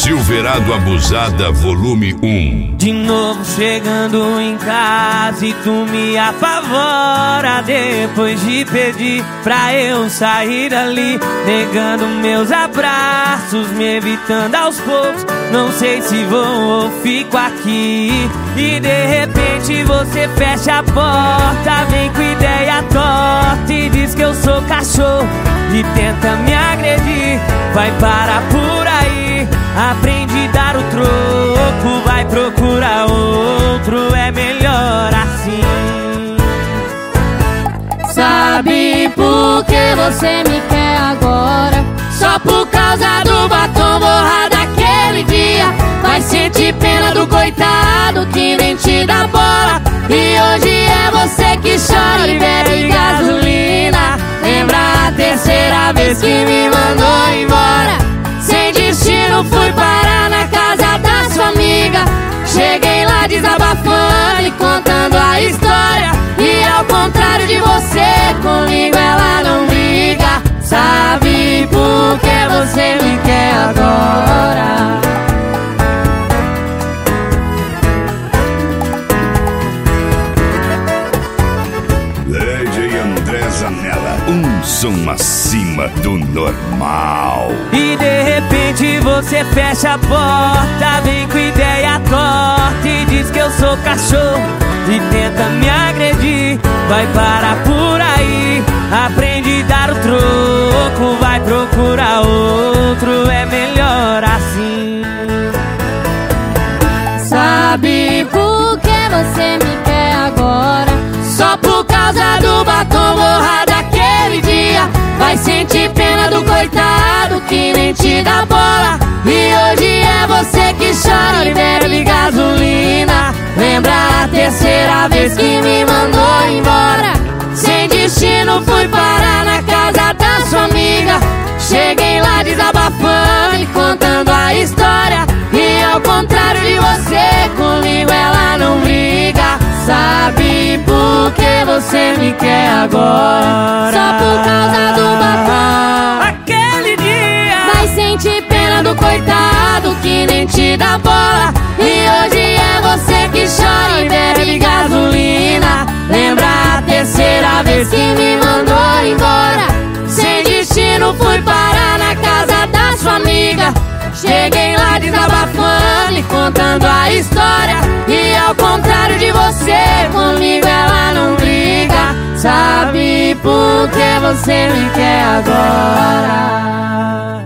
Silverado Abusada, volume 1. De novo chegando em casa e tu me apavora, depois de pedir pra eu sair dali, negando meus abraços, me evitando aos poucos. Não sei se vou ou fico aqui. E de repente você fecha a porta, vem com ideia torta e diz que eu sou cachorro e tenta me agredir. Vai parar por aí, aprende a dar o troco, vai procurar outro, é melhor assim. Sabe por que você me quer agora? Só por causa do batom borrado daquele dia. Vai sentir pena do coitado que nem te dá bola. E hoje é você que chora e bebe gasolina. Lembra a terceira vez que me mandou embora? Sem destino fui parar na casa da sua amiga. Cheguei lá desabafando e contando a história. E ao contrário de você, comigo ela não briga. Sabe por que você me quer agora? DJ André Zanella, um som acima do normal. E de repente você fecha a porta, vem com ideia torta e diz que eu sou cachorro e tenta me agredir. Vai parar por aí, aprende a dar o troco, vai procurar outro, é melhor assim. Sabe por que você me quer agora? Só por causa do batom borrado daquele dia. Vai sentir pena do coitado que nem te dá bola. E hoje é você que chora e bebe gasolina. Lembra a terceira vez que me mandou embora? Sem destino fui parar na casa da sua amiga. Cheguei lá desabafando e contando a história. E ao contrário de você, comigo ela não briga. Sabe por que você me quer agora? Só por causa do batom Aquele dia vai sentir pena do coitado que nem te dá bola. E hoje é você que chora e bebe gasolina. Lembra a terceira vez que me mandou embora? Sem destino fui parar na casa da sua amiga. Cheguei lá desabafando e contando a história. E ao contrário de você, comigo ela não briga. Sabe por que você me quer agora?